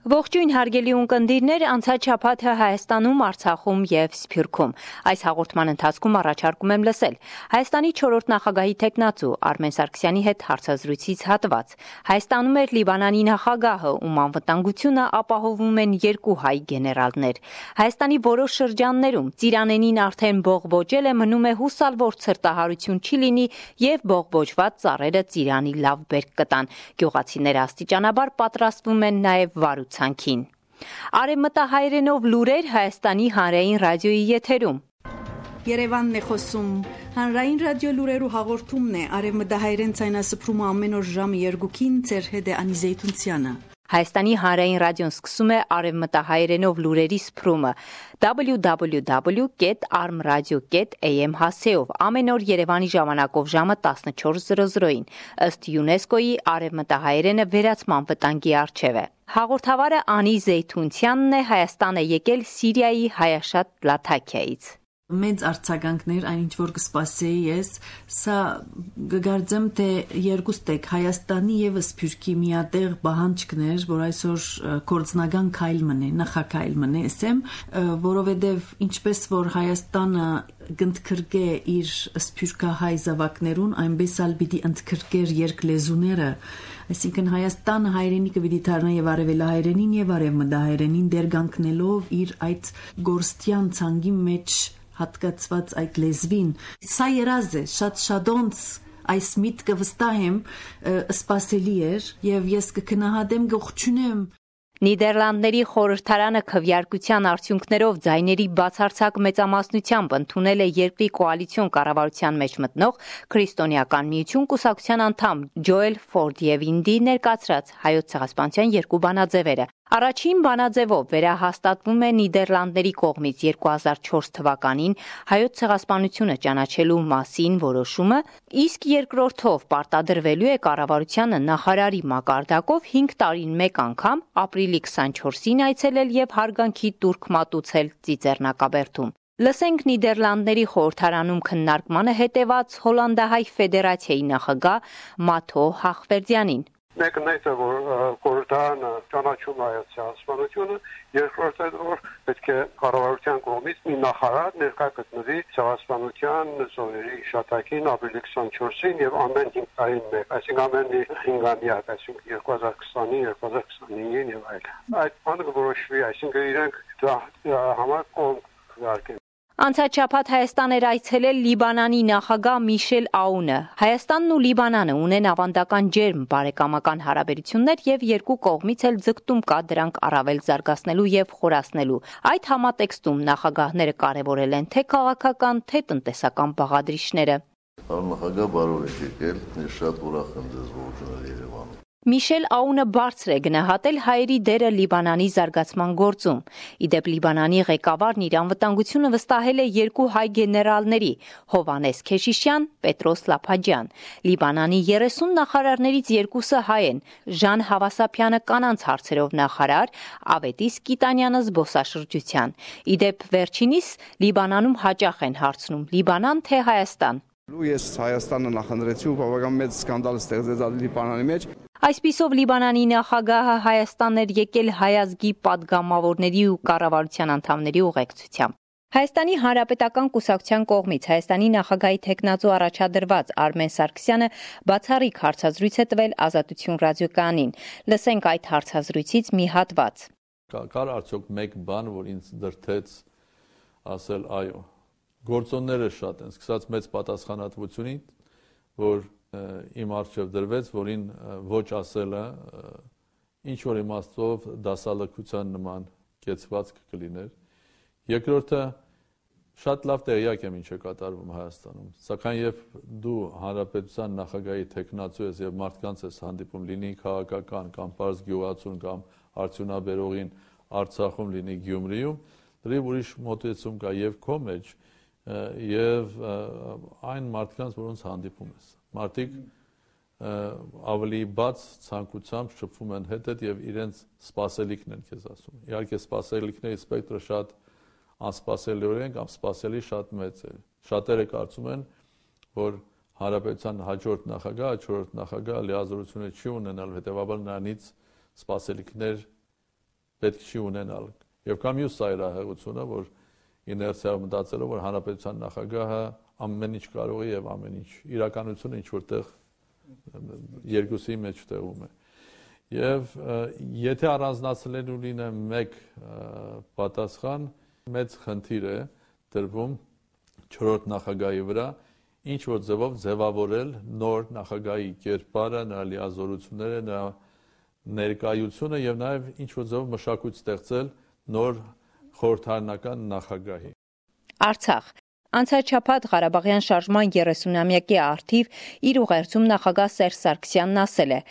Ողջույն հարգելի ունկնդիրներ, անցած շաբաթը Հայաստանում, Արցախում եւ Սփյուռքում։ Այս հաղորդման ընթացքում առաջարկում եմ լսել Հայաստանի 4-րդ նախագահի տեխնացու Արմեն Սարգսյանի հետ հարցազրույցից հատված։ Հայաստանում էր Լիբանանի նախագահը, ում անվտանգությունը ապահովում են երկու հայ գեներալներ։ Հայաստանի որոշ շրջաններում ծիրանենին արդեն բողբոջել է, մնում է հուսալ, որ ցրտահարություն չի լինի եւ բողբոջված ծառերը ծիրանի լավ բերք կտան։ Գյուղացիները աստիճանաբար պատրաստվում են նաեւ վարուցանքին։ Արևմտահայերենով լուրեր Հայաստանի հանրային ռադիոյի եթերում։ Երևանն է խոսում։ Հանրային ռադիո լուրերու հաղորդումն է Արևմտահայերեն ցայնասփռումը ամեն օր ժամը 2-ին ձեր հետ է Անի Զեյթունցյանը։ Հայաստանի հանրային ռադիոն սկսում է արևմտահայերենով լուրերի սփռումը www.armradio.am հասցեով ամեն օր Երևանի ժամանակով ժամը 14:00-ին ըստ ՅՈՒՆԵՍԿՕ-ի արևմտահայերենը վերացման վտանգի առջև է։ Հաղորդավարը Անի Զեյթունցյանն է, Հայաստան է եկել Սիրիայի Հայաշատ Լաթաքիայից։ Մեծ արձագանքներ, այնինչ որ կսպասեի ես, սա գգարձեմ թե երկուստեք Հայաստանի եւ Սփյուռքի միատեղ բանջկներ, որ այսօր կորձնական քայլ մնե, նախաքայլ մնե, ասեմ, որովհետեւ ինչպես որ Հայաստանը գնդքրկե իր սփյուռքահայ զավակներուն, այնպես էլ պիտի ընդքրկեր երկլեզուները, այսինքն Հայաստանը հայրենիքը պիտի դառնա եւ արևելահայերենին եւ արևմտահայերենին դերգանքնելով իր այդ գործտյան ցանգի մեջ հատկացված այդ լեզվին, սա երազ է, շատ-շատոնց այս միտքը վստահ եմ սպասելի էր եւ ես կգնահատեմ գողջունեմ։ Նիդերլանդների խորհրդարանը քվեարկության արդյունքներով ձայների բացարձակ մեծամասնությամբ ընդունել է երկրի կոալիցիոն կառավարության մեջ մտնող Քրիստոնեական միություն կուսակցության անդամ Ջոել Ֆորդիևինդի ներկայացրած հայոց ցեղասպանության երկու բանաձևերը։ Առաջին բանաձևով վերահաստատվում է Նիդերլանդների կողմից 2004 թվականին հայոց ցեղասպանությունը ճանաչելու մասին որոշումը, իսկ երկրորդով պարտադրվելու է կառավարությանը նախարարի մակարդակով 5 տարին մեկ անգամ ապրիլի 24-ին այցելել եւ հարգանքի տուրք մատուցել Ծիծեռնակաբերդում։ Լսենք Նիդերլանդների խորհրդարանում քննարկմանը հետևած Հոլանդահայ ֆեդերացիայի նախագահ Մաթո Հախվերդյանին։ Մեկն է որ խորհրդարանը ճանաչում հայոց ցեղասպանությունը, երկրորդը որ պետք է կառավարության կողմից մի նախարար ներկա գտնվի ցեղասպանության զոհերի հիշատակին ապրիլի 24-ին եւ ամեն 5 տարին մեկ, այսինքն ամեն 5 ամյակ, այսինքն 2020-ին, 2025-ին եւ այլն։ Այդ բանը որոշվի, այսինքն իրենք համար կողմ կարգեն։ Անցած շաբաթ Հայաստան էր այցելել Լիբանանի նախագահ Միշել Աունը։ Հայաստանն ու Լիբանանը ունեն ավանդական ջերմ բարեկամական հարաբերություններ եւ երկու կողմից էլ ձգտում կա դրանք առավել զարգացնելու եւ խորացնելու։ Այդ համատեքստում նախագահները կարեւորել են թե քաղաքական, թե տնտեսական բաղադրիչները։ Նախագահ բարով եք եկել, ես շատ ուրախ եմ ձեզ ողջունել Երևանում։ Միշել Աունը բարձր է գնահատել հայերի դերը Լիբանանի զարգացման գործում։ Իդեպ Լիբանանի ղեկավարն իր անվտանգությունը վստահել է երկու հայ գեներալների՝ Հովանես Քեշիշյան, Պետրոս Լափաջյան։ Լիբանանի 30 նախարարներից երկուսը հայ են՝ Ժան Հավասապյանը կանանց հարցերով նախարար, Ավետիս Կիտանյանը զբոսաշրջության։ Իդեպ վերջինիս Լիբանանում հաճախ են հարցնում՝ Լիբանան թե Հայաստան։ Ես Հայաստանը նախընտրեցի ու բավական մեծ սկանդալ ստեղծեց Լիբանանի մեջ։ Այսպիսով Լիբանանի նախագահը Հայաստան էր եկել հայազգի падգամավորների ու կառավարության անդամների ուղեկցությամբ։ Հայաստանի Հանրապետական կուսակցության կողմից Հայաստանի նախագահի տեխնացու առաջադրված Արմեն Սարգսյանը բացառիկ հարցազրույց է տվել Ազատություն ռադիոկայանին։ Լսենք այդ հարցազրույցից մի հատված։ Կար արդյոք մեկ բան, որ ինձ դրդեց ասել այո։ Գործոնները շատ են, սկսած մեծ պատասխանատվությունից, որ իմ առջև դրվեց, որին ոչ ասելը ինչ որ իմաստով դասալքության նման կեցված կլիներ։ Երկրորդը շատ լավ տեղյակ եմ ինչ է կատարվում Հայաստանում, սակայն երբ դու հանրապետության նախագահի տեխնացու ես եւ մարդկանց ես հանդիպում, լինի քաղաքական կամ պարզ գյուղացուն կամ արդյունաբերողին Արցախում, լինի Գյումրիում, դրիվ ուրիշ մոտեցում կա եւ քո մեջ եւ այն մարդկանց, որոնց հանդիպում ես։ Մարդիկ ավելի բաց ցանկությամբ շփվում են հետդ եւ իրենց սպասելիքն են քեզ ասում։ Իհարկե սպասելիքների սպեկտրը շատ անսպասելիորեն կամ սպասելի շատ մեծ է։ Շատերը կարծում են, որ հանրապետության հաջորդ նախագահ, չորրորդ նախագահ լիազորությունը չի ունենալ, հետեւաբար նրանից սպասելիքներ պետք չի ունենալ։ Եվ կամ մյուս ծայրահեղությունը, որ իներցիայով մտածելով, որ հանրապետության նախագահը ամեն ինչ կարող է եւ ամեն ինչ իրականությունը ինչ որտեղ երկուսի մեջ տեղում է։ Եվ եթե առանձնացնելու լինեմ մեկ պատասխան, մեծ խնդիր է դրվում 4-րդ նախագահի վրա, ինչ որ ձևով ձևավորել նոր նախագահի կերպարը, նրա լիազորությունները, նրա ներկայությունը եւ նաեւ ինչ որ ձևով մշակույթ ստեղծել նոր խորհրդարանական նախագահի։ Արցախ Անցած շաբաթ Ղարաբաղյան շարժման 30-ամյակի առթիվ իր ուղերձում նախագահ Սերժ Սարգսյանն ասել է.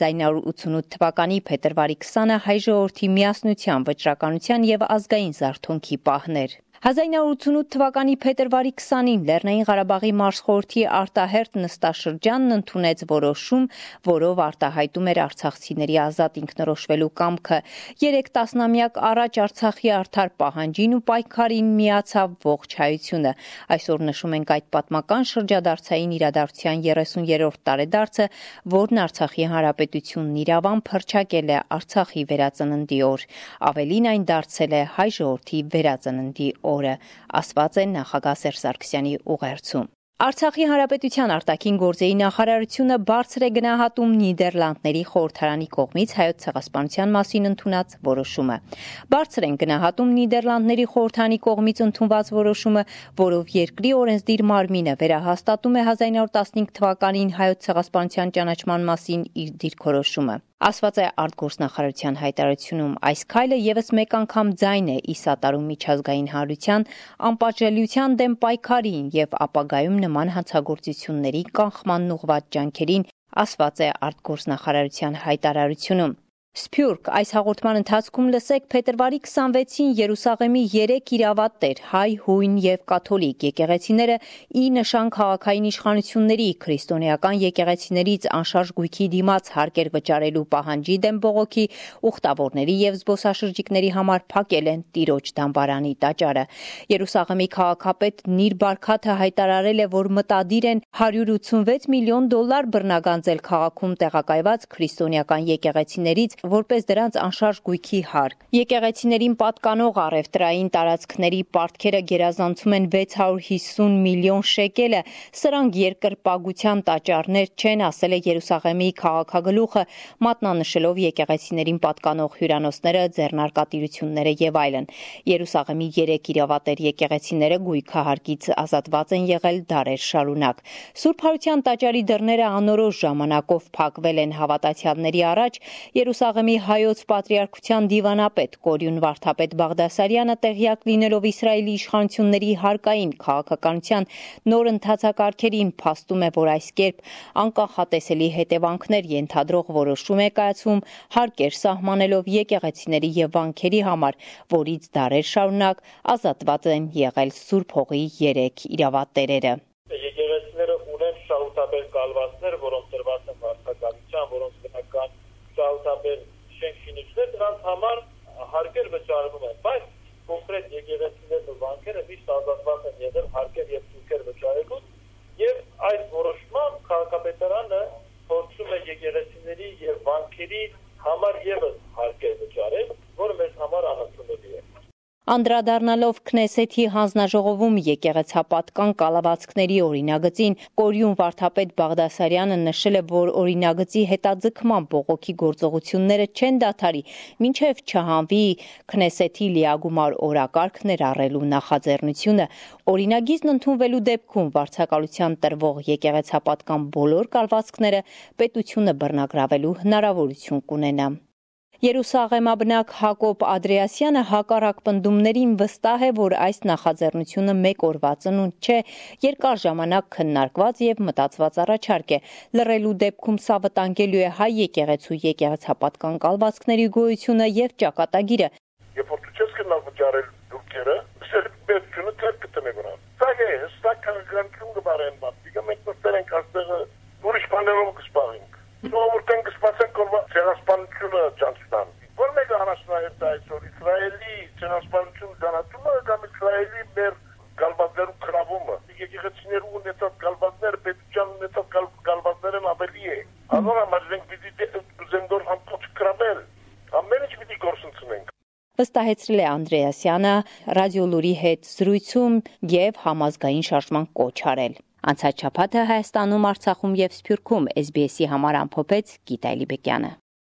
1988 թվականի փետրվարի 20-ը հայ ժողովրդի միասնության, վճռականության եւ ազգային զարթոնքի պահն էր։ 1988 թվականի փետրվարի 20-ին Լեռնային Ղարաբաղի մարզխորհրդի արտահերթ նստաշրջանն ընդունեց որոշում, որով արտահայտում էր արցախցիների ազատ ինքնորոշվելու կամքը։ 3 տասնամյակ առաջ Արցախի արդար պահանջին ու պայքարին միացավ ողջ հայությունը։ Այսօր նշում ենք այդ պատմական շրջադարձային իրադարձության 30-րդ տարեդարձը, որն Արցախի Հանրապետությունն իրավամբ հռչակել է Արցախի վերածննդի օր։ Ավելին այն դարձել է հայ ժողովրդի վերածննդի օրը, ասված է նախագահ Սերժ Սարգսյանի ուղերձում։ Արցախի Հանրապետության արտաքին գործերի նախարարությունը բարձր է գնահատում Նիդերլանդների խորհրդարանի կողմից հայոց ցեղասպանության մասին ընդունած որոշումը։ Բարձր են գնահատում Նիդերլանդների խորհրդարանի կողմից ընդունված որոշումը, որով երկրի օրենսդիր մարմինը վերահաստատում է 1915 թվականին հայոց ցեղասպանության ճանաչման մասին իր դիրքորոշումը։ Ասված է արտգործնախարարության հայտարարությունում, այս քայլը եւս մեկ անգամ ձայն է ի սատարում միջազգային հանրության անպատժելիության դեմ պայքարին եւ ապագայում նման հանցագործությունների կանխմանն ուղղված ջանքերին, ասված է արտգործնախարարության հայտարարությունում։ Սփյուռք այս հաղորդման ընթացքում լսեք փետրվարի 26-ին Երուսաղեմի 3 իրավատեր հայ, հույն եւ կաթոլիկ եկեղեցիները ի նշան քաղաքային իշխանությունների քրիստոնեական եկեղեցիներից անշարժ գույքի դիմաց հարկեր վճարելու պահանջի դեմ բողոքի ուխտավորների եւ զբոսաշրջիկների համար փակել են Տիրոջ դամբարանի տաճարը։ Երուսաղեմի քաղաքապետ Նիր Բարքաթը հայտարարել է, որ մտադիր են $186 միլիոն բռնագանձել քաղաքում տեղակայված քրիստոնեական եկեղեցիներից որպես դրանց անշարժ գույքի հարկ։ Եկեղեցիներին պատկանող առևտրային տարածքների պարտքերը գերազանցում են 650 միլիոն շեկելը, սրանք երկրպագության տաճարներ չեն, ասել է Երուսաղեմի քաղաքագլուխը, մատնանշելով եկեղեցիներին պատկանող հյուրանոցները, ձեռնարկատիրությունները եւ այլն։ Երուսաղեմի 3 իրավատեր եկեղեցիները գույքահարկից ազատված են եղել դարեր շարունակ։ Սուրբ Հարության տաճարի դռները անորոշ ժամանակով փակվել են հավատացյալների առաջ։ Երուսաղեմի հայոց պատրիարքության դիվանապետ Կորյուն Վարդապետ Բաղդասարյանը տեղյակ լինելով Իսրայելի իշխանությունների հարկային քաղաքականության նոր ընթացակարգերին փաստում է, որ այս կերպ անկախատեսելի հետևանքներ ենթադրող որոշում է կայացում հարկեր սահմանելով եկեղեցիների եւ վանքերի համար, որից դարեր շարունակ ազատված են եղել Սուրբ Հողի 3 իրավատերերը։ Եկեղեցիները ունեն շահութաբեր կալվածներ, որոնք տրված են վարչակազմության, որոնց բնական շահութաբեր շենքինիչներ, դրանց համար հարկեր վճարվում են, բայց կոնկրետ եկեղեցիներն ու վանքերը միշտ ազատված են եղել հարկեր եւ ծուքեր վճարելուց, եւ այս որոշմամբ քաղաքապետարանը փորձում է եկեղեցիների եւ վանքերի համար եւս հարկեր վճարել, որը մեզ համար անընդունելի է։ Անդրադառնալով Քնեսեթի հանձնաժողովում եկեղեցապատկան կալվածքների օրինագծին, Կորյուն Վարդապետ Բաղդասարյանը նշել է, որ օրինագծի հետաձգման բողոքի գործողությունները չեն դադարի, մինչև չհանվի Քնեսեթի լիագումար օրակարգ ներառելու նախաձեռնությունը։ Օրինագիծն ընդունվելու դեպքում վարձակալության տրվող եկեղեցապատկան բոլոր կալվածքները պետությունը բռնագրավելու հնարավորություն կունենա։ Երուսաղեմաբնակ Հակոբ Ադրեասյանը հակառակ պնդումներին վստահ է, որ այս նախաձեռնությունը մեկ օրվա ծնունդ չէ, երկար ժամանակ քննարկված եւ մտածված առաջարկ է։ Լռելու դեպքում սա վտանգելու է հայ եկեղեցու եկեղեցապատկան կալվածքների գոյությունը եւ ճակատագիրը։ Երբ որ դու չես գնալ վճարել դուրքերը, սերբերությունը թեր կտնե վրա։ Սա է, հստակ քաղաքականություն կբարեն բացիկը, մենք մտել ենք աստեղը ուրիշ բաներով կսպարենք։ Ժողովուրդն կսպասենք, որ ցեղասպանությունը ճանչնան։ Որ մեկը հանրաշնորհ է այսօր Իսրայելի ցեղասպանությունը ճանաչումը կամ Իսրայելի մեր գալվածներու քրավումը։ Եկեղեցիներու ունեցած գալվածները պետության ունեցած գալվածներն ավելի է։ Անոր համար մենք պիտի զենգոր համկոչ կրավել։ Ամեն ինչ պիտի գործընծնենք։ Վստահեցրել է Անդրեասյանը ռադիոլուրի հետ զրույցում եւ համազգային շարժման կոչ արել։ Անցած շաբաթը Հայաստանում, Արցախում եւ Սփյուռքում SBS-ի համար ամփոփեց Գիտա Լիբեկյանը։